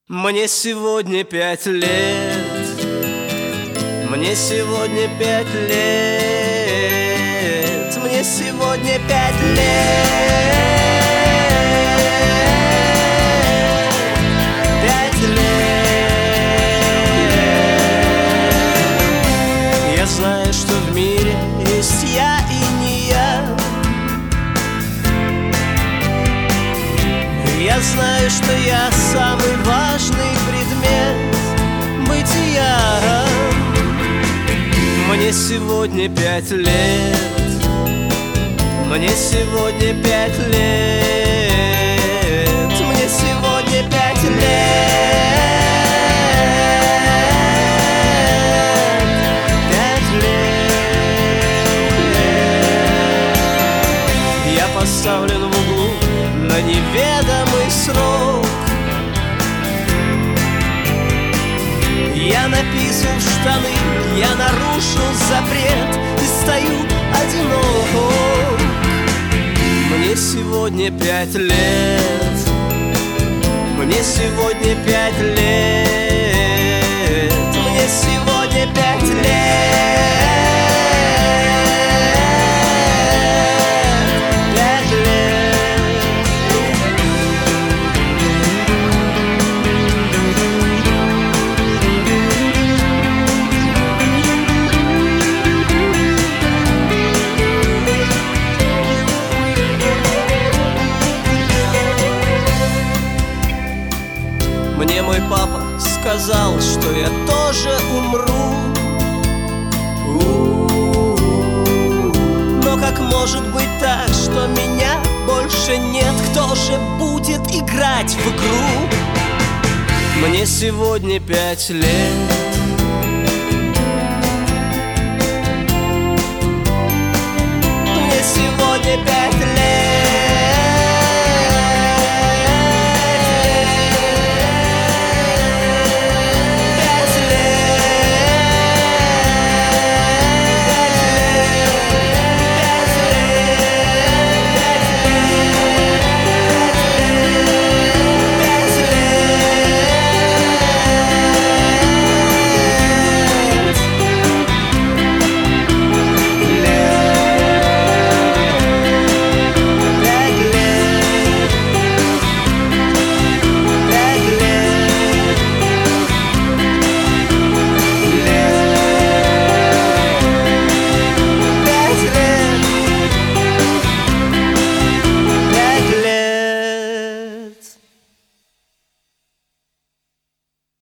Мне сегодня 5 лет. Мне сегодня 5 лет. Мне сегодня 5 лет. 5 лет. Я знаю, что в мире есть я и не я. Я знаю, что я самый важный предмет бытия. Мне сегодня 5 лет. Мне сегодня 5 лет. Мне сегодня 5 лет. 5 лет. Я поставлен в углу на неведомый срок. Я написан в штаны, я нарушил запрет и стою одинок. Мне сегодня 5 лет. Мне сегодня 5 лет. Мне сегодня 5 лет. Мне мой папа сказал, что я тоже умру. Но как может быть так, что меня больше нет? Кто же будет играть в игру? Мне сегодня 5 лет. Мне сегодня 5 лет.